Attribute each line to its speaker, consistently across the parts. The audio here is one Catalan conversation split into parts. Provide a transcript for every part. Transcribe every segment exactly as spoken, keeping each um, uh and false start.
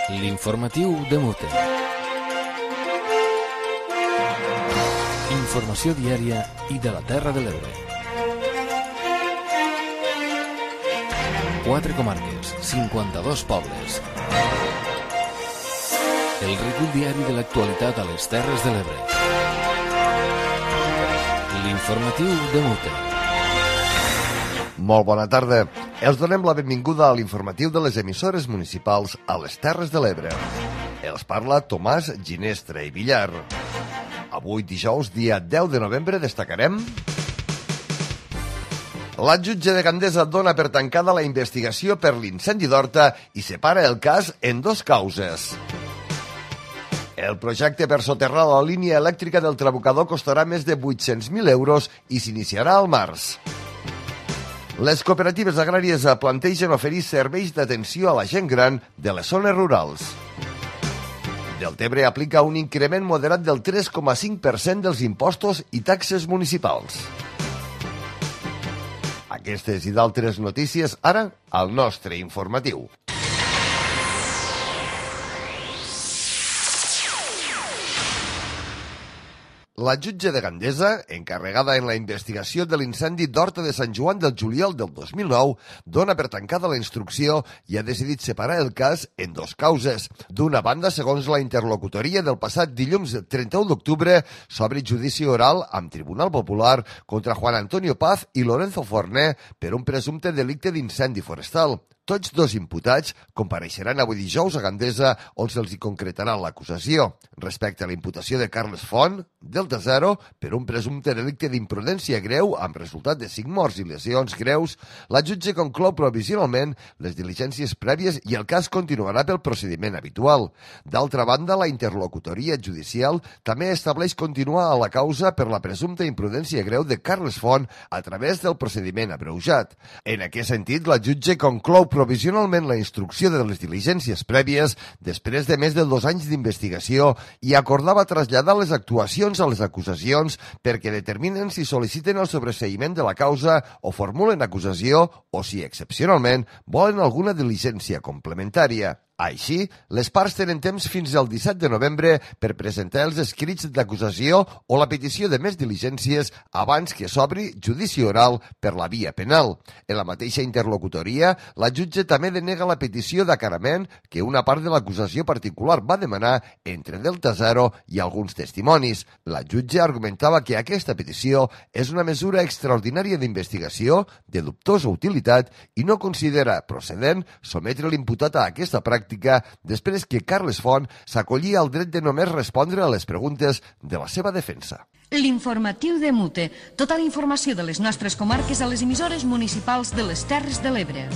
Speaker 1: L'informatiu de Mute. Informació diària i de la Terra de l'Ebre. Quatre comarques, cinquanta-dos pobles. El recull diari de l'actualitat a les Terres de l'Ebre. L'informatiu de Mute.
Speaker 2: Molt bona tarda. Els donem la benvinguda a l'informatiu de les emissores municipals a les Terres de l'Ebre. Els parla Tomàs Ginestra i Villar. Avui, dijous, dia deu de novembre, destacarem... La jutge de Gandesa dona per tancada la investigació per l'incendi d'Horta i separa el cas en dos causes. El projecte per soterrar la línia elèctrica del Trabucador costarà més de vuit-cents mil euros i s'iniciarà al març. Les cooperatives agràries plantegen oferir serveis d'atenció a la gent gran de les zones rurals. Deltebre aplica un increment moderat del tres coma cinc per cent dels impostos i taxes municipals. Aquestes i d'altres notícies ara al nostre informatiu. La jutge de Gandesa, encarregada en la investigació de l'incendi d'Horta de Sant Joan del juliol del dos mil nou, dona per tancada la instrucció i ha decidit separar el cas en dos causes. D'una banda, segons la interlocutoria del passat dilluns trenta-u d'octubre, s'obre judici oral amb Tribunal Popular contra Juan Antonio Paz i Lorenzo Forné per un presumpte delicte d'incendi forestal. Tots dos imputats compareixeran avui dijous a Gandesa, on se'ls hi concretarà l'acusació. Respecte a la imputació de Carles Font, Delta Zero, per un presumpte delicte d'imprudència greu amb resultat de cinc morts i lesions greus, la jutge conclou provisionalment les diligències prèvies i el cas continuarà pel procediment habitual. D'altra banda, la interlocutoria judicial també estableix continuar a la causa per la presumpta imprudència greu de Carles Font a través del procediment abreujat. En aquest sentit, la jutge conclou provisionalment la instrucció de les diligències prèvies després de més de dos anys d'investigació i acordava traslladar les actuacions a les acusacions perquè determinen si sol·liciten el sobreseïment de la causa o formulen acusació o si, excepcionalment, volen alguna diligència complementària. Així, les parts tenen temps fins al disset de novembre per presentar els escrits d'acusació o la petició de més diligències abans que s'obri judici oral per la via penal. En la mateixa interlocutoria, la jutge també denega la petició d'acarament que una part de l'acusació particular va demanar entre Delta Zero i alguns testimonis. La jutge argumentava que aquesta petició és una mesura extraordinària d'investigació de dubtosa utilitat i no considera procedent sometre l'imputat a aquesta pràctica després que Carles Font s'acollia al dret de només respondre a les preguntes de la seva defensa.
Speaker 3: L'informatiu de Mute. Tota la informació de les nostres comarques a les emissores municipals de les Terres de l'Ebre.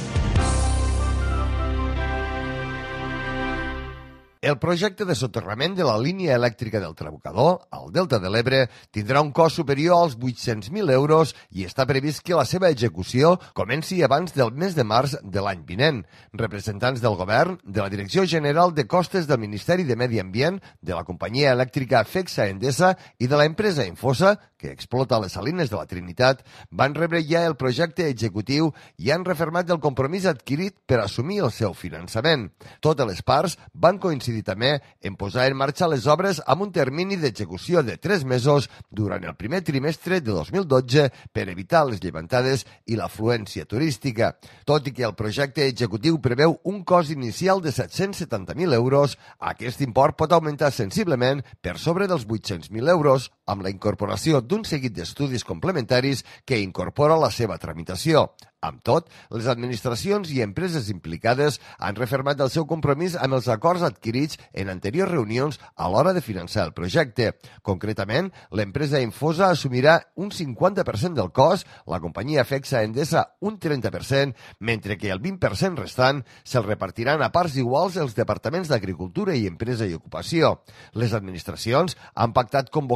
Speaker 2: El projecte de soterrament de la línia elèctrica del Trabucador, al Delta de l'Ebre, tindrà un cost superior als vuit-cents mil euros i està previst que la seva execució comenci abans del mes de març de l'any vinent. Representants del govern, de la Direcció General de Costes del Ministeri de Medi Ambient, de la companyia elèctrica FECSA Endesa i de l'empresa Infosa, que explota les salines de la Trinitat, van rebre ja el projecte executiu i han refermat el compromís adquirit per assumir el seu finançament. Totes les parts van coincidir també en posar en marxa les obres amb un termini d'execució de tres mesos durant el primer trimestre de dos mil dotze per evitar les llevantades i l'afluència turística. Tot i que el projecte executiu preveu un cost inicial de set-cents setanta mil euros, aquest import pot augmentar sensiblement per sobre dels vuit-cents mil euros amb la incorporació d'un seguit d'estudis complementaris que incorpora la seva tramitació. Amb tot, les administracions i empreses implicades han refermat el seu compromís amb els acords adquirits en anteriors reunions a l'hora de finançar el projecte. Concretament, l'empresa Infosa assumirà un cinquanta per cent del cost, la companyia FECSA Endesa un trenta per cent, mentre que el vint per cent restant se'l repartiran a parts iguals els departaments d'Agricultura i Empresa i Ocupació. Les administracions han pactat convocar nova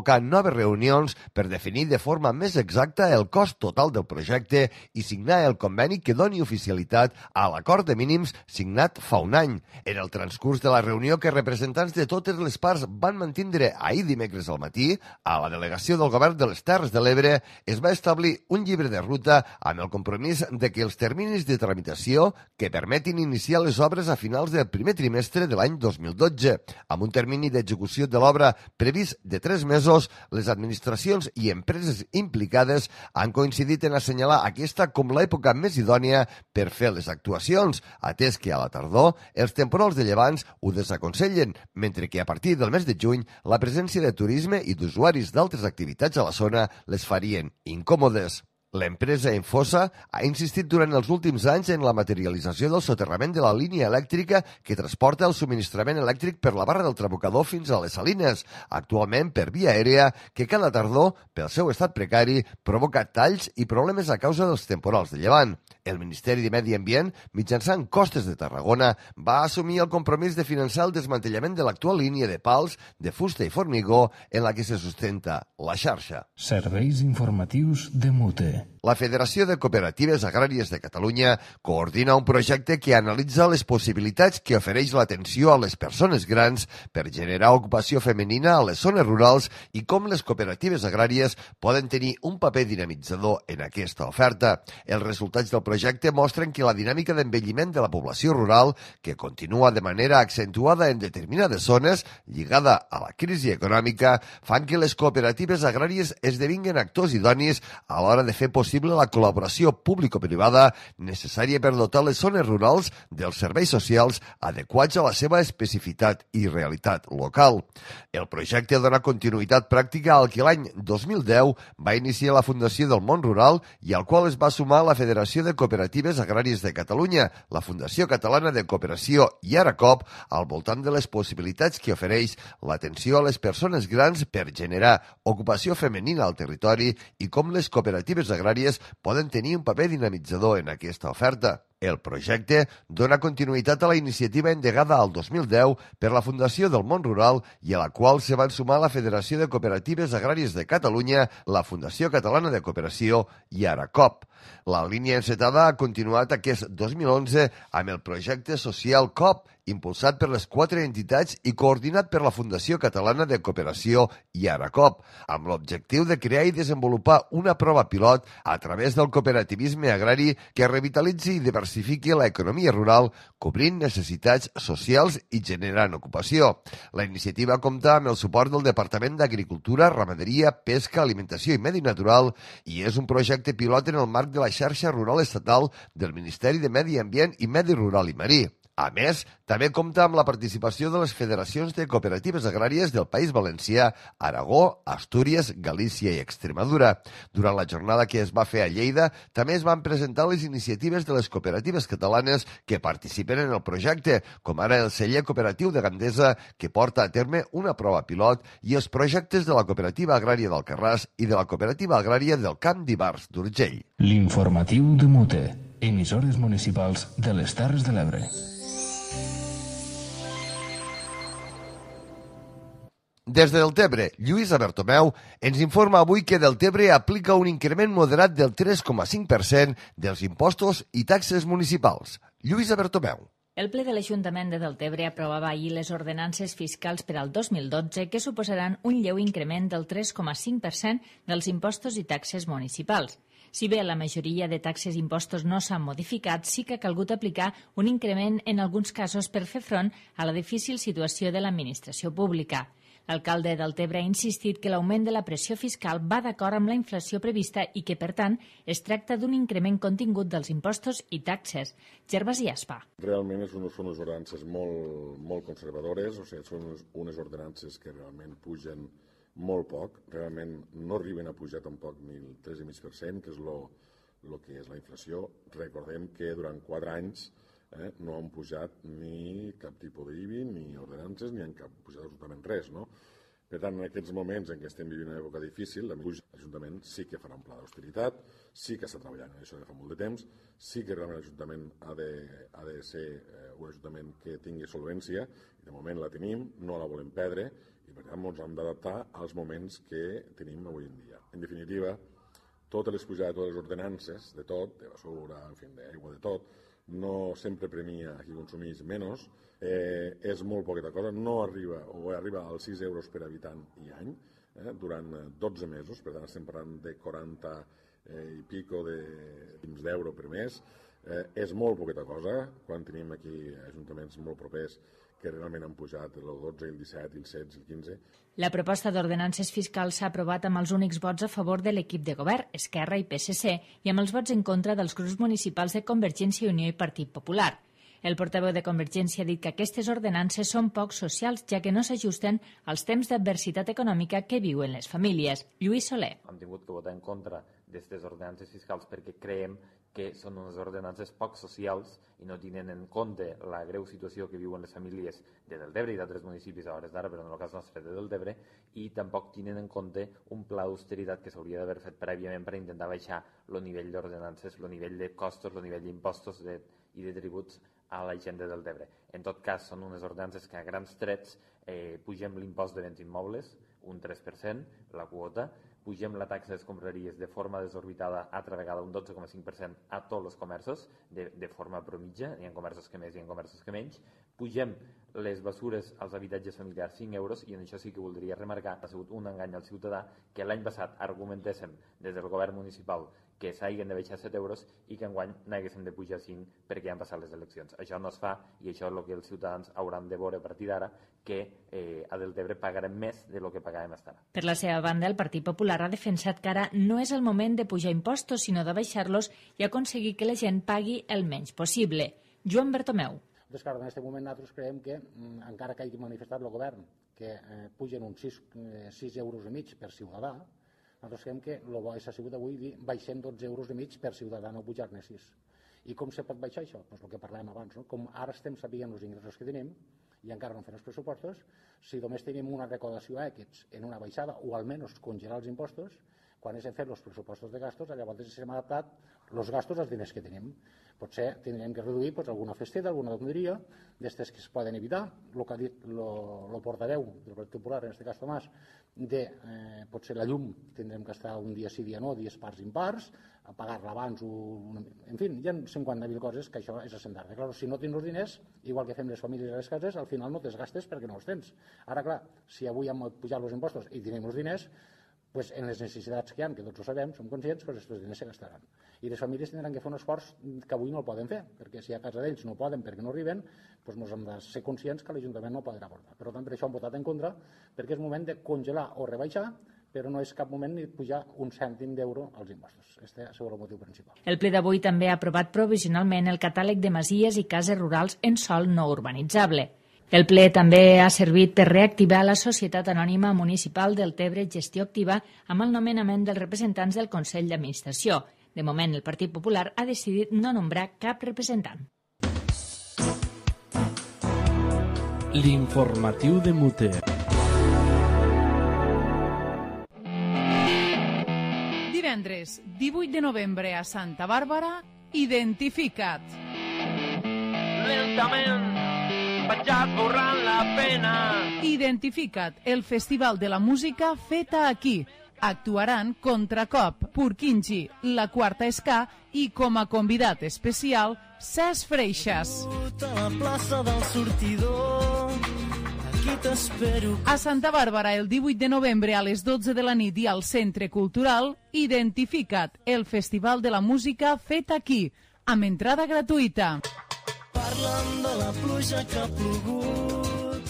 Speaker 2: noves reunions per definir de forma més exacta el cost total del projecte i signar el conveni que doni oficialitat a l'acord de mínims signat fa un any. En el transcurs de la reunió que representants de totes les parts van mantindre ahir dimecres al matí, a la delegació del Govern de les Terres de l'Ebre es va establir un llibre de ruta amb el compromís de que els terminis de tramitació que permetin iniciar les obres a finals del primer trimestre de l'any dos mil dotze. Amb un termini d'execució de l'obra previst de tres mesos, les administracions i empreses implicades han coincidit en assenyalar aquesta com l'època més idònia per fer les actuacions, atès que a la tardor els temporals de llevants ho desaconsellen, mentre que a partir del mes de juny la presència de turisme i d'usuaris d'altres activitats a la zona les farien incòmodes. L'empresa Enfosa ha insistit durant els últims anys en la materialització del soterrament de la línia elèctrica que transporta el subministrament elèctric per la barra del Trabucador fins a les Salines, actualment per via aèria, que cada tardor, pel seu estat precari, provoca talls i problemes a causa dels temporals de llevant. El Ministeri de Medi Ambient, mitjançant Costes de Tarragona, va assumir el compromís de finançar el desmantellament de l'actual línia de pals, de fusta i formigó en la que se sustenta la xarxa.
Speaker 1: Serveis informatius de Mute.
Speaker 2: La Federació de Cooperatives Agràries de Catalunya coordina un projecte que analitza les possibilitats que ofereix l'atenció a les persones grans per generar ocupació femenina a les zones rurals i com les cooperatives agràries poden tenir un paper dinamitzador en aquesta oferta. Els resultats del projecte mostren que la dinàmica d'envelliment de la població rural, que continua de manera accentuada en determinades zones, lligada a la crisi econòmica, fan que les cooperatives agràries esdevinguen actors idonis a l'hora de fer possible la col·laboració público-privada necessària per dotar les zones rurals dels serveis socials adequats a la seva especificitat i realitat local. El projecte dona continuïtat pràctica al que l'any dos mil deu va iniciar la Fundació del Món Rural i al qual es va sumar la Federació de Cooperatives Agràries de Catalunya, la Fundació Catalana de Cooperació i Aracop al voltant de les possibilitats que ofereix l'atenció a les persones grans per generar ocupació femenina al territori i com les cooperatives agràries poden tenir un paper dinamitzador en aquesta oferta. El projecte dona continuïtat a la iniciativa endegada al dos mil deu per la Fundació del Món Rural i a la qual se van sumar la Federació de Cooperatives Agràries de Catalunya, la Fundació Catalana de Cooperació i Aracop. La línia encetada ha continuat aquest dos mil onze amb el projecte social C O P, impulsat per les quatre entitats i coordinat per la Fundació Catalana de Cooperació i Aracop, amb l'objectiu de crear i desenvolupar una prova pilot a través del cooperativisme agrari que revitalitzi i diversifiqui l'economia rural, cobrint necessitats socials i generant ocupació. La iniciativa compta amb el suport del Departament d'Agricultura, Ramaderia, Pesca, Alimentació i Medi Natural i és un projecte pilot en el marc de la xarxa rural estatal del Ministeri de Medi Ambient i Medi Rural i Marí. A més, també compta amb la participació de les federacions de cooperatives agràries del País Valencià, Aragó, Astúries, Galícia i Extremadura. Durant la jornada que es va fer a Lleida, també es van presentar les iniciatives de les cooperatives catalanes que participen en el projecte, com ara el celler cooperatiu de Gandesa, que porta a terme una prova pilot, i els projectes de la cooperativa agrària d'Alcarràs i de la cooperativa agrària del Camp d'Ibars d'Urgell.
Speaker 1: L'informatiu de Mute, emissores municipals de les Terres de l'Ebre.
Speaker 2: Des de Deltebre, Lluïsa Bertomeu ens informa avui que Deltebre aplica un increment moderat del tres coma cinc per cent dels impostos i taxes municipals. Lluïsa Bertomeu.
Speaker 4: El ple de l'Ajuntament de Deltebre aprovava ahir les ordenances fiscals per al dos mil dotze que suposaran un lleu increment del tres coma cinc per cent dels impostos i taxes municipals. Si bé la majoria de taxes i impostos no s'han modificat, sí que ha calgut aplicar un increment en alguns casos per fer front a la difícil situació de l'administració pública. L'alcalde de Deltebre ha insistit que l'augment de la pressió fiscal va d'acord amb la inflació prevista i que, per tant, es tracta d'un increment contingut dels impostos i taxes. Gervasi Aspa.
Speaker 5: Realment són unes ordenances molt, molt conservadores, o sigui, són unes ordenances que realment pugen molt poc, realment no arriben a pujar tampoc ni el tres coma cinc per cent, que és el que és la inflació. Recordem que durant quatre anys Eh, no han pujat ni cap tipus d'I B I, ni ordenances, ni han cap, pujat absolutament res, no? Per tant, en aquests moments en què estem vivint una època difícil, l'Ajuntament sí que farà un pla d'austeritat, sí que està treballant en això de fa molt de temps, sí que realment l'Ajuntament ha de, ha de ser eh, un Ajuntament que tingui solvència, i de moment la tenim, no la volem perdre, i per tant ens hem d'adaptar als moments que tenim avui en dia. En definitiva, totes les pujades, totes les ordenances, de tot, de basura, en fi, d'aigua, de tot, no sempre premia a qui consumeix menys, eh, és molt poqueta cosa, no arriba o arriba als sis euros per habitant i any, eh, durant dotze mesos, per tant estem parlant de quaranta eh, i pico d'euro per mes, eh, és molt poqueta cosa, quan tenim aquí ajuntaments molt propers que realment han pujat el dotze, el disset, el setze, el quinze.
Speaker 4: La proposta d'ordenances fiscals s'ha aprovat amb els únics vots a favor de l'equip de govern, Esquerra i P S C, i amb els vots en contra dels grups municipals de Convergència i Unió i Partit Popular. El portaveu de Convergència ha dit que aquestes ordenances són poc socials, ja que no s'ajusten als temps d'adversitat econòmica que viuen les famílies. Lluís Soler.
Speaker 6: Hem tingut que votar en contra d'aquestes ordenances fiscals perquè creiem que són unes ordenances poc socials i no tenen en compte la greu situació que viuen les famílies de Deltebre i d'altres municipis a hores d'ara, però en el cas nostre de Deltebre, i tampoc tenen en compte un pla d'austeritat que s'hauria d'haver fet prèviament per intentar baixar el nivell d'ordenances, el nivell de costos, el nivell d'impostos de, i de tributs a la gent de Deltebre. En tot cas, són unes ordenances que a grans trets eh, pugem l'impost de béns immobles, un tres per cent, la quota, pugem la taxa d'escombraries de forma desorbitada, altra vegada un dotze coma cinc per cent a tots els comerços, de, de forma promitja, hi ha comerços que més i hi ha comerços que menys, pugem les bessures als habitatges familiars cinc euros, i en això sí que voldria remarcar, ha sigut un engany al ciutadà, que l'any passat argumentéssim des del govern municipal que s'hagin de baixar set euros i que enguany n'haguéssim de pujar cinc perquè han passat les eleccions. Això no es fa i això és el que els ciutadans hauran de veure a partir d'ara, que eh, a Deltebre pagarem més de lo que pagàvem fins ara.
Speaker 4: Per la seva banda, el Partit Popular ha defensat que ara no és el moment de pujar impostos, sinó de baixar-los i aconseguir que la gent pagui el menys possible. Joan Bertomeu.
Speaker 7: Doncs clar, en aquest moment nosaltres creiem que, encara que hagi manifestat el govern que eh, pugen uns sis euros i mig per ciutadà, nosaltres creiem que el bo és sigut avui dir baixem dotze euros i mig per ciutadà, no pujar-ne sis. I com se pot baixar això? Doncs el que parlàvem abans, no? Com ara estem sabent els ingressos que tenim i encara no fem els pressupostos, si només tenim una recaudació X en una baixada o almenys congelar els impostos, quan hem fet els pressupostos de gastos, llavors hem adaptat els gastos als diners que tenim. Potser tindrem que reduir pues, alguna festeta, alguna tonteria, d'aquestes que es poden evitar. El que ha dit el portaveu del Partit Popular, en aquest cas Tomàs, de eh, potser la llum tindrem que estar un dia sí, dia no, dies pars impars, a pagar-la abans, un... en fi, hi ha cinquanta mil coses que això és assentar-te. Clar, si no tens els diners, igual que fem les famílies a les cases, al final no te'ls gastes perquè no els tens. Ara, clar, si avui hem pujat els impostos i tenim els diners, pues en les necessitats que hi ha, que tots ho sabem, som conscients, pues aquests diners se gastaran. I les famílies tindran que fer un esforç que avui no el poden fer, perquè si a casa d'ells no poden perquè no arriben, pues ens hem de ser conscients que l'Ajuntament no podrà aportar. Per tant, per això hem votat en contra, perquè és moment de congelar o rebaixar, però no és cap moment ni pujar un cèntim d'euro als impostos. Aquest és el motiu principal.
Speaker 4: El ple d'avui també ha aprovat provisionalment el catàleg de masies i cases rurals en sòl no urbanitzable. El ple també ha servit per reactivar la Societat Anònima Municipal Deltebre Gestió Activa amb el nomenament dels representants del Consell d'Administració. De moment, el Partit Popular ha decidit no nombrar cap representant.
Speaker 8: L'informatiu de Mute.
Speaker 9: Divendres, divuit de novembre a Santa Bàrbara, Identifica't.
Speaker 10: Lentament vaig esborrant la pena.
Speaker 9: Identifica't, el festival de la música feta aquí. Actuaran Contracop, Purkinji, La Quarta Ska i com a convidat especial, Cesc Freixas.
Speaker 10: A la plaça del sortidor, aquí t'espero.
Speaker 9: A Santa Bàrbara, el divuit de novembre a les dotze de la nit i al Centre Cultural, Identifica't, el festival de la música feta aquí, amb entrada gratuïta.
Speaker 10: Parlen de la pluja que ha plogut.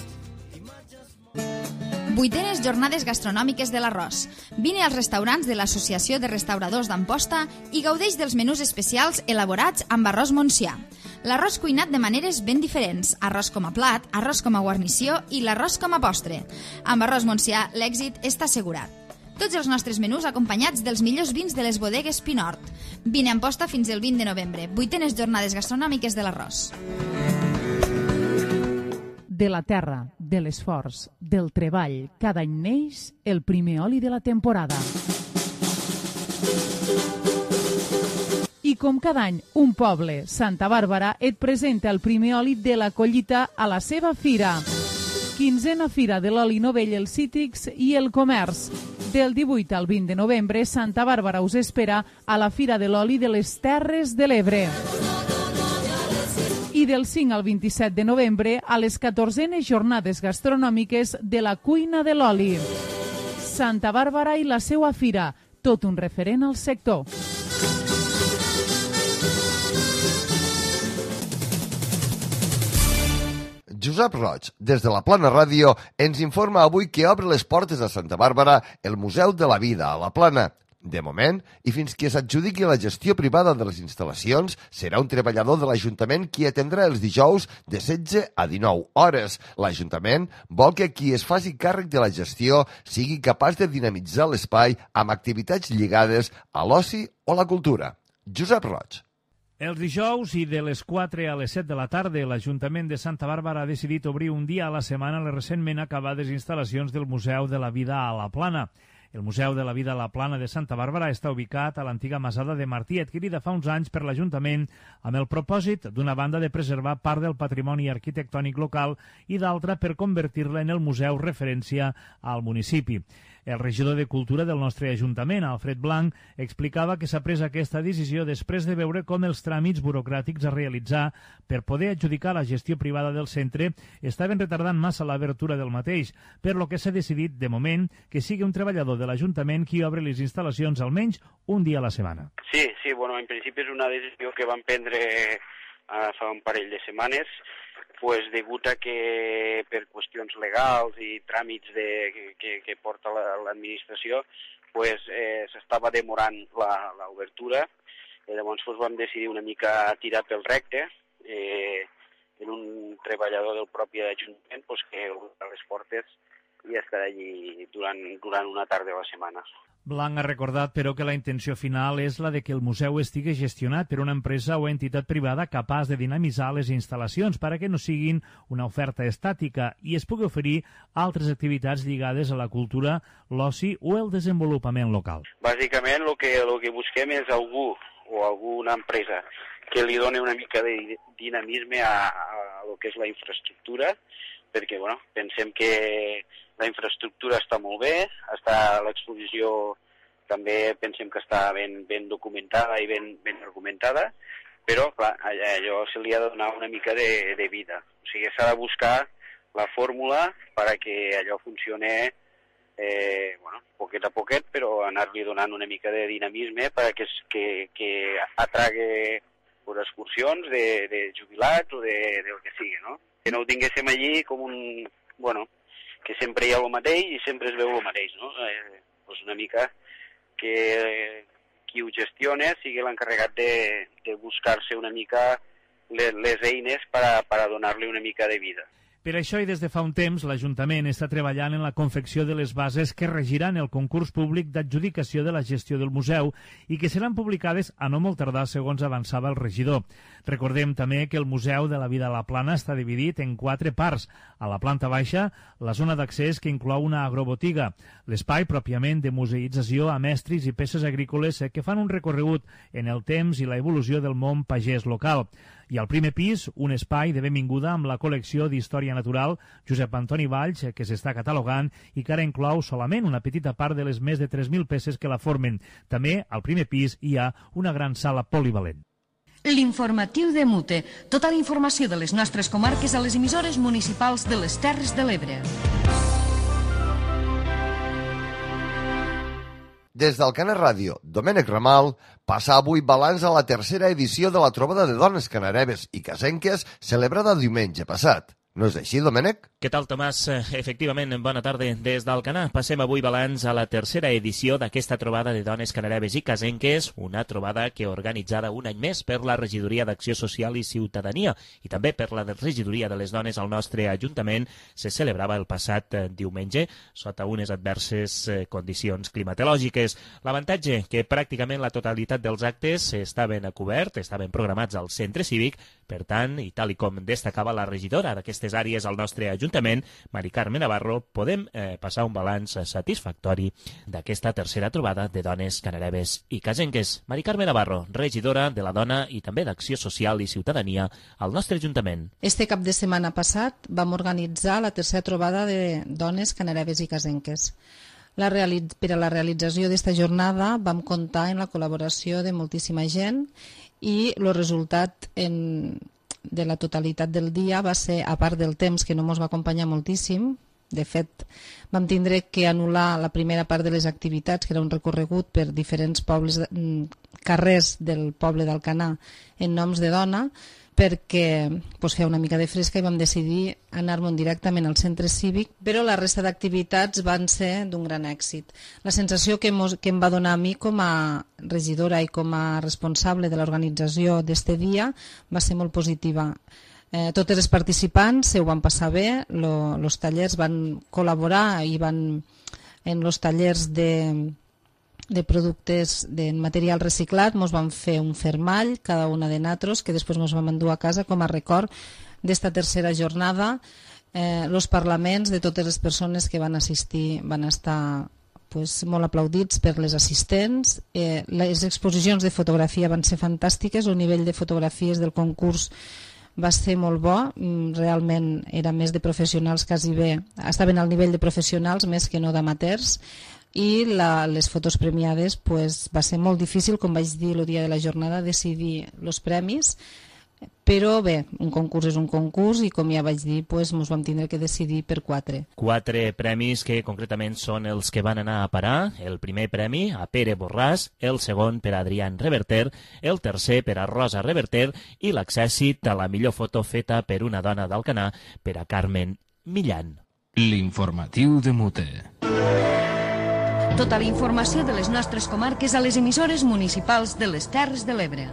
Speaker 11: Vuitenes jornades gastronòmiques de l'Arròs. Vine als restaurants de l'Associació de Restauradors d'Amposta i gaudeix dels menús especials elaborats amb arròs Montsià. L'arròs cuinat de maneres ben diferents, arròs com a plat, arròs com a guarnició i l'arròs com a postre. Amb arròs Montsià l'èxit està assegurat. Tots els nostres menús acompanyats dels millors vins de les bodegues Pinort. Vine a Amposta fins el vint de novembre. Vuitenes jornades gastronòmiques de l'Arròs.
Speaker 9: De la terra, de l'esforç, del treball. Cada any neix el primer oli de la temporada. I com cada any, un poble, Santa Bàrbara, et presenta el primer oli de la collita a la seva fira. Quinzena Fira de l'Oli Novell, els cítrics i el comerç. Del divuit al vint de novembre, Santa Bàrbara us espera a la Fira de l'Oli de les Terres de l'Ebre. I del cinc al vint-i-set de novembre a les catorzenes jornades gastronòmiques de la cuina de l'oli. Santa Bàrbara i la seua fira, tot un referent al sector.
Speaker 2: Josep Roig, des de la Plana Ràdio, ens informa avui que obre les portes a Santa Bàrbara el Museu de la Vida a la Plana. De moment, i fins que s'adjudiqui la gestió privada de les instal·lacions, serà un treballador de l'Ajuntament qui atendrà els dijous de setze a dinou hores. L'Ajuntament vol que qui es faci càrrec de la gestió sigui capaç de dinamitzar l'espai amb activitats lligades a l'oci o la cultura. Josep Roig.
Speaker 8: Els dijous i de les quatre a les set de la tarda, l'Ajuntament de Santa Bàrbara ha decidit obrir un dia a la setmana les recentment acabades instal·lacions del Museu de la Vida a la Plana. El Museu de la Vida a la Plana de Santa Bàrbara està ubicat a l'antiga masada de Martí, adquirida fa uns anys per l'Ajuntament amb el propòsit, d'una banda, de preservar part del patrimoni arquitectònic local i d'altra per convertir-la en el museu referència al municipi. El regidor de Cultura del nostre Ajuntament, Alfred Blanc, explicava que s'ha pres aquesta decisió després de veure com els tràmits burocràtics a realitzar per poder adjudicar la gestió privada del centre estaven retardant massa l'obertura del mateix, per lo que s'ha decidit, de moment, que sigui un treballador de l'Ajuntament qui obre les instal·lacions almenys un dia a la setmana.
Speaker 12: Sí, sí, bueno, en principi és una decisió que van prendre eh, fa un parell de setmanes, pues degut a que per qüestions legals i tràmits de, que, que porta l'administració pues, eh, s'estava demorant l'obertura i llavors pues, vam decidir una mica tirar pel recte eh, en un treballador del propi Ajuntament pues, que obre les portes i estarà allí durant, durant una tarda a la setmana.
Speaker 8: Blanc ha recordat, però, que la intenció final és la de que el museu estigui gestionat per una empresa o entitat privada capaç de dinamitzar les instal·lacions perquè no siguin una oferta estàtica i es pugui oferir altres activitats lligades a la cultura, l'oci o el desenvolupament local.
Speaker 12: Bàsicament, el que, el que busquem és algú o alguna empresa que li doni una mica de dinamisme a, a lo que és la infraestructura, perquè bueno, pensem que la infraestructura està molt bé, està l'exposició també pensem que està ben, ben documentada i ben, ben argumentada, però clar, allò se li ha de donar una mica de, de vida. O sigui, s'ha de buscar la fórmula perquè allò funcione eh, bueno, poquet a poquet, però anar-li donant una mica de dinamisme perquè que, que atrague pues, excursions de, de jubilats o de, del que sigui, no? Que no ho tinguéssim allí com un... bueno, que sempre hi ha el mateix i sempre es veu el mateix, no? Eh, doncs una mica que eh, qui ho gestiona sigui l'encarregat de, de buscar-se una mica les, les eines per a, per a donar-li una mica de vida.
Speaker 8: Per això i des de fa un temps, l'Ajuntament està treballant en la confecció de les bases que regiran el concurs públic d'adjudicació de la gestió del museu i que seran publicades a no molt tardar, segons avançava el regidor. Recordem també que el Museu de la Vida a la Plana està dividit en quatre parts. A la planta baixa, la zona d'accés que inclou una agrobotiga, l'espai pròpiament de museïtzació amb estris i peces agrícoles que fan un recorregut en el temps i la evolució del món pagès local. I al primer pis, un espai de benvinguda amb la col·lecció d'història natural Josep Antoni Valls, que s'està catalogant i que ara inclou solament una petita part de les més de tres mil peces que la formen. També, al primer pis, hi ha una gran sala polivalent.
Speaker 3: L'informatiu de Mute. Tota la informació de les nostres comarques a les emissores municipals de les Terres de l'Ebre.
Speaker 2: Des del Canet Ràdio, Domènec Ramal passa avui balanç a la tercera edició de la trobada de dones canareves i casenques celebrada diumenge passat. No és així, Domènec?
Speaker 13: Què tal, Tomàs? Efectivament, bona tarda des d'Alcanar. Passem avui balanç a la tercera edició d'aquesta trobada de dones canareves i casenques, una trobada que organitzada un any més per la Regidoria d'Acció Social i Ciutadania i també per la Regidoria de les Dones al nostre Ajuntament, se celebrava el passat diumenge sota unes adverses condicions climatològiques. L'avantatge que pràcticament la totalitat dels actes estaven a cobert, estaven programats al centre cívic, per tant, i tal i com destacava la regidora d'aquesta aquestes àrees al nostre Ajuntament, Mari Carme Navarro, podem eh, passar un balanç satisfactori d'aquesta tercera trobada de dones canareves i casenques. Mari Carme Navarro, regidora de la Dona i també d'Acció Social i Ciutadania al nostre Ajuntament.
Speaker 14: Este cap de setmana passat vam organitzar la tercera trobada de dones canareves i casenques. La per a la realització d'esta jornada vam comptar en la col·laboració de moltíssima gent i el resultat en, de la totalitat del dia va ser, a part del temps que no ens va acompanyar moltíssim, de fet vam tindre que anul·lar la primera part de les activitats, que era un recorregut per diferents pobles, carrers del poble d'Alcanar en noms de dona, perquè pues, feia una mica de fresca i vam decidir anar-me'n directament al centre cívic, però la resta d'activitats van ser d'un gran èxit. La sensació que, mos, que em va donar a mi com a regidora i com a responsable de l'organització d'este dia va ser molt positiva. Eh, totes les participants se ho van passar bé, els tallers van col·laborar i van en els tallers de... de productes de material reciclat, ens van fer un fermall, cada una de natros, que després ens vam endur a casa com a record d'esta tercera jornada. Eh, els parlaments de totes les persones que van assistir van estar pues, molt aplaudits per les assistents. Eh, les exposicions de fotografia van ser fantàstiques, el nivell de fotografies del concurs va ser molt bo, realment era més de professionals, quasi bé, estaven al nivell de professionals més que no d'amateurs, i la, les fotos premiades pues, va ser molt difícil, com vaig dir el dia de la jornada, decidir els premis, però bé, un concurs és un concurs i com ja vaig dir, pues, ens vam tindre que decidir per quatre.
Speaker 13: Quatre premis que concretament són els que van anar a parar. El primer premi a Pere Borràs, el segon per a Adrián Reverter, el tercer per a Rosa Reverter i l'accèssit a la millor foto feta per una dona d'Alcanar per a Carmen Millán.
Speaker 1: L'informatiu de Mute.
Speaker 3: Tota la informació de les nostres comarques a les emissores municipals de les Terres de l'Ebre.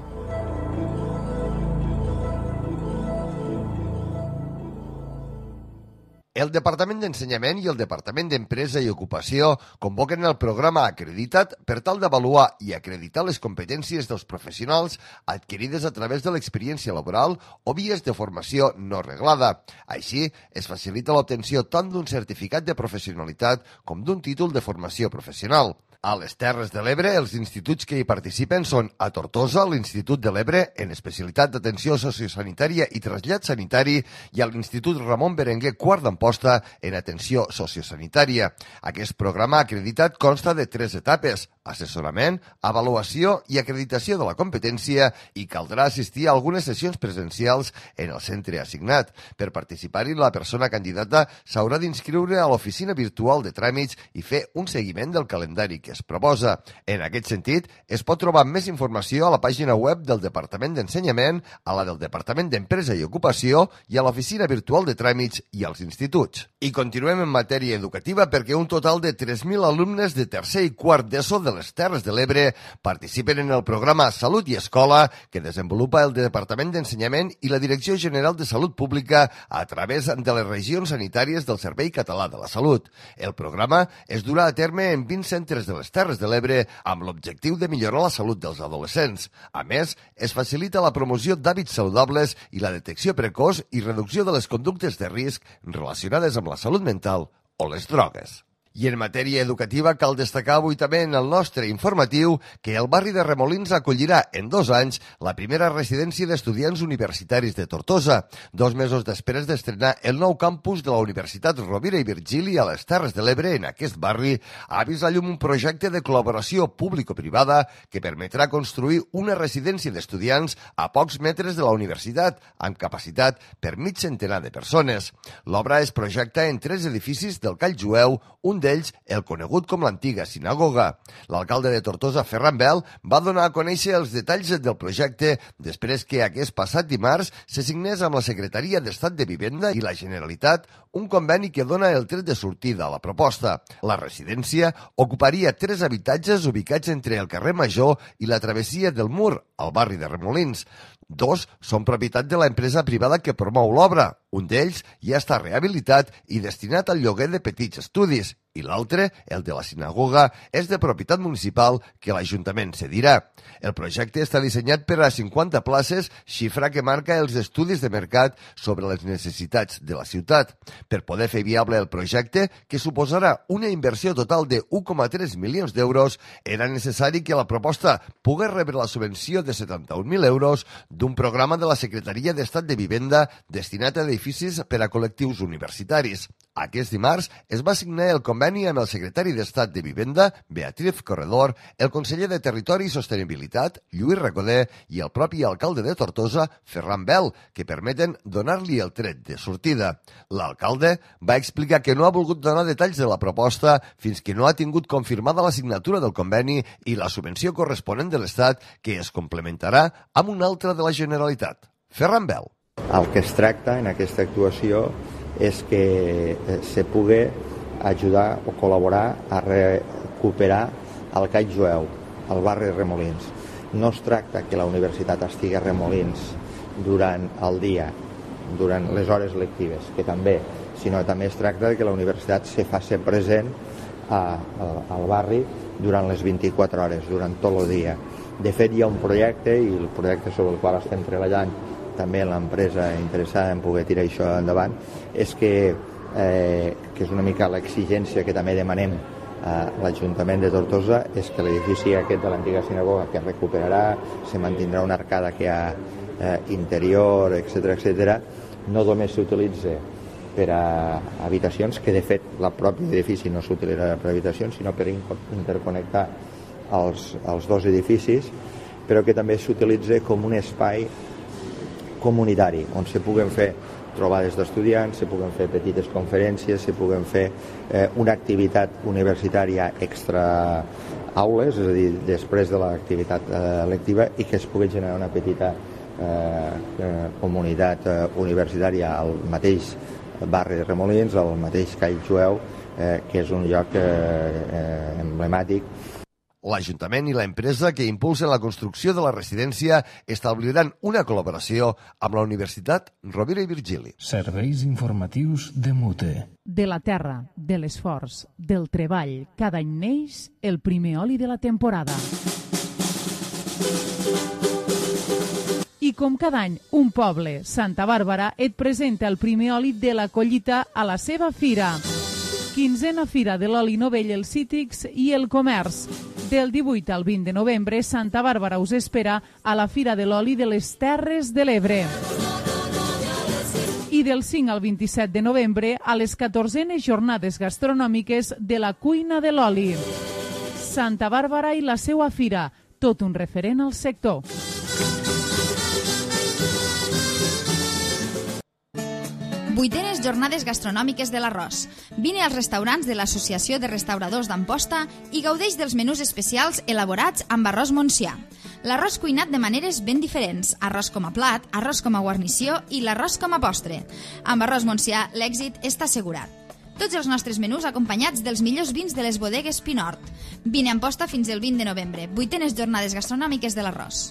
Speaker 2: El Departament d'Ensenyament i el Departament d'Empresa i Ocupació convoquen el programa Acredita't per tal d'avaluar i acreditar les competències dels professionals adquirides a través de l'experiència laboral o vies de formació no reglada. Així, es facilita l'obtenció tant d'un certificat de professionalitat com d'un títol de formació professional. A les Terres de l'Ebre, els instituts que hi participen són a Tortosa, l'Institut de l'Ebre, en especialitat d'atenció sociosanitària i trasllat sanitari, i a l'Institut Ramon Berenguer Quart d'Amposta, en atenció sociosanitària. Aquest programa acreditat consta de tres etapes: assessorament, avaluació i acreditació de la competència, i caldrà assistir a algunes sessions presencials en el centre assignat. Per participar-hi, la persona candidata s'haurà d'inscriure a l'oficina virtual de tràmits i fer un seguiment del calendari que es proposa. En aquest sentit, es pot trobar més informació a la pàgina web del Departament d'Ensenyament, a la del Departament d'Empresa i Ocupació i a l'oficina virtual de tràmits i als instituts. I continuem en matèria educativa perquè un total de tres mil alumnes de tercer i quart d'ESO de les Terres de l'Ebre participen en el programa Salut i Escola que desenvolupa el Departament d'Ensenyament i la Direcció General de Salut Pública a través de les regions sanitàries del Servei Català de la Salut. El programa es durà a terme en vint centres de les Terres de l'Ebre amb l'objectiu de millorar la salut dels adolescents. A més, es facilita la promoció d'hàbits saludables i la detecció precoç i reducció de les conductes de risc relacionades amb la salut mental o les drogues. I en matèria educativa cal destacar avui també en el nostre informatiu que el barri de Remolins acollirà en dos anys la primera residència d'estudiants universitaris de Tortosa. Dos mesos després d'estrenar el nou campus de la Universitat Rovira i Virgili a les Terres de l'Ebre, en aquest barri, ha vist a llum un projecte de col·laboració público-privada que permetrà construir una residència d'estudiants a pocs metres de la universitat, amb capacitat per mig centenar de persones. L'obra es projecta en tres edificis del Call Jueu, un d'ells el conegut com l'antiga sinagoga. L'alcalde de Tortosa, Ferran Bel, va donar a conèixer els detalls del projecte després que aquest passat dimarts se signés amb la Secretaria d'Estat de Vivenda i la Generalitat un conveni que dona el tret de sortida a la proposta. La residència ocuparia tres habitatges ubicats entre el carrer Major i la travessia del Mur, al barri de Remolins. Dos són propietat de l'empresa privada que promou l'obra. Un d'ells ja està rehabilitat i destinat al lloguer de petits estudis, i l'altre, el de la sinagoga, és de propietat municipal que l'Ajuntament cedirà. El projecte està dissenyat per a cinquanta places, xifra que marca els estudis de mercat sobre les necessitats de la ciutat. Per poder fer viable el projecte, que suposarà una inversió total de un coma tres milions d'euros, era necessari que la proposta pogués rebre la subvenció de setanta-un mil euros d'un programa de la Secretaria d'Estat de Vivenda destinat a edificis per a col·lectius universitaris. Aquest dimarts es va signar el conveni amb el secretari d'Estat de Vivenda, Beatriz Corredor, el conseller de Territori i Sostenibilitat, Lluís Recoder, i el propi alcalde de Tortosa, Ferran Bel, que permeten donar-li el tret de sortida. L'alcalde va explicar que no ha volgut donar detalls de la proposta fins que no ha tingut confirmada la signatura del conveni i la subvenció corresponent de l'Estat, que es complementarà amb una altra de la Generalitat. Ferran Bel.
Speaker 15: El que es tracta en aquesta actuació és que se pugui ajudar o col·laborar a recuperar el Call Jueu, el barri Remolins. No es tracta que la universitat estigui a Remolins durant el dia, durant les hores lectives, que també, sinó també es tracta que la universitat se faci present a, a, al barri durant les vint-i-quatre hores, durant tot el dia. De fet, hi ha un projecte, i el projecte sobre el qual estem treballant també l'empresa interessada en poder tirar això endavant, és que, eh, que és una mica l'exigència que també demanem a l'Ajuntament de Tortosa, és que l'edifici aquest de l'antiga sinagoga, que recuperarà, se mantindrà una arcada que hi ha eh, interior, etcètera, etcètera, no només s'utilitza per a habitacions, que de fet el propi edifici no s'utilitzarà per a habitacions, sinó per interconnectar els, els dos edificis, però que també s'utilitza com un espai comunitari, on se puguen fer trobades d'estudiants, se puguen fer petites conferències, se puguen fer eh, una activitat universitària extra aules, és a dir, després de l'activitat eh, lectiva, i que es pugui generar una petita eh, eh, comunitat eh, universitària al mateix barri de Remolins, al mateix Call Jueu, eh, que és un lloc eh, eh, emblemàtic.
Speaker 2: L'Ajuntament i l'empresa que impulsen la construcció de la residència establiran una col·laboració amb la Universitat Rovira i Virgili.
Speaker 1: Serveis informatius de Mute.
Speaker 9: De la terra, de l'esforç, del treball, cada any neix el primer oli de la temporada. I com cada any, un poble, Santa Bàrbara, et presenta el primer oli de la collita a la seva fira. Quinzena Fira de l'Oli Novell, els Cítrics i el Comerç. Del divuit al vint de novembre, Santa Bàrbara us espera a la Fira de l'Oli de les Terres de l'Ebre. I del cinc al vint-i-set de novembre, a les catorzenes jornades gastronòmiques de la Cuina de l'Oli. Santa Bàrbara i la seua fira, tot un referent al sector.
Speaker 11: Vuitenes jornades gastronòmiques de l'Arròs. Vine als restaurants de l'Associació de Restauradors d'Amposta i gaudeix dels menús especials elaborats amb arròs Montsià. L'arròs cuinat de maneres ben diferents, arròs com a plat, arròs com a guarnició i l'arròs com a postre. Amb arròs Montsià l'èxit està assegurat. Tots els nostres menús acompanyats dels millors vins de les bodegues Pinort. Vine a Amposta fins el vint de novembre. Vuitenes jornades gastronòmiques de l'Arròs.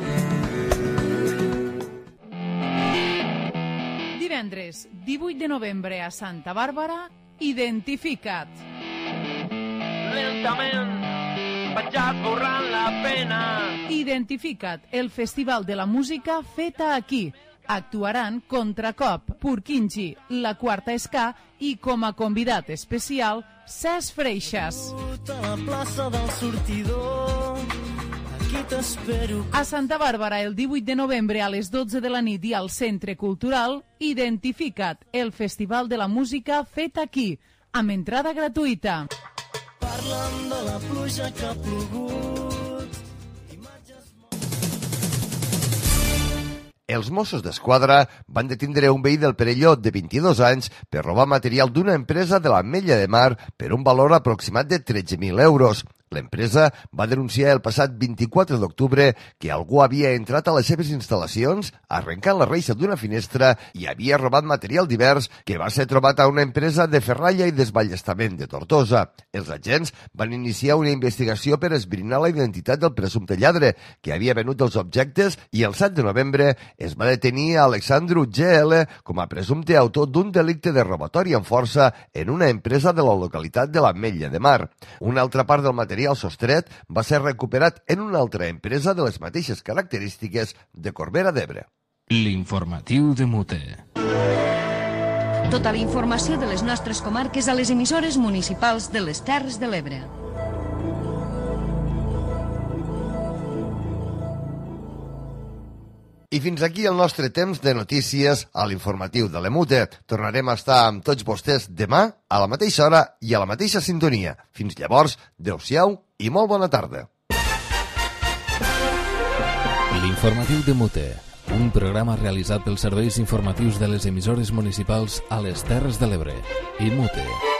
Speaker 9: Divendres, divuit de novembre a Santa Bàrbara, Identifica't.
Speaker 10: Lentament vaig esborrant la pena.
Speaker 9: Identifica't, el festival de la música feta aquí. Actuaran Contracop, Purkinji, La Quarta Ska i com a convidat especial, Cesc Freixas.
Speaker 10: A la plaça del sortidor, aquí t'espero.
Speaker 9: A Santa Bàrbara, el divuit de novembre a les dotze de la nit i al Centre Cultural, Identifica't, el festival de la música fet aquí, amb entrada gratuïta.
Speaker 10: Parlen de la pluja que ha plogut.
Speaker 2: Els Mossos d'Esquadra van detindre un veí del Perelló de vint-i-dos anys per robar material d'una empresa de l'Ametlla de Mar per un valor aproximat de tretze mil euros. L'empresa va denunciar el passat vint-i-quatre d'octubre que algú havia entrat a les seves instal·lacions arrencant la reixa d'una finestra i havia robat material divers que va ser trobat a una empresa de ferralla i desballestament de Tortosa. Els agents van iniciar una investigació per esbrinar la identitat del presumpte lladre que havia venut els objectes i el set de novembre es va detenir a Alexandru G L com a presumpte autor d'un delicte de robatori amb força en una empresa de la localitat de l'Ametlla de Mar. Una altra part del material El sostret va ser recuperat en una altra empresa de les mateixes característiques de Corbera d'Ebre.
Speaker 1: L'informatiu de Mute.
Speaker 3: Tota la informació de les nostres comarques a les emissores municipals de les Terres de l'Ebre.
Speaker 2: I fins aquí el nostre temps de notícies a l'informatiu de l'Emute. Tornarem a estar amb tots vostès demà a la mateixa hora i a la mateixa sintonia. Fins llavors, adeu-siau i molt bona tarda.
Speaker 1: L'informatiu de Mute, un programa realitzat pels serveis informatius de les emissores municipals a les Terres de l'Ebre i Mute.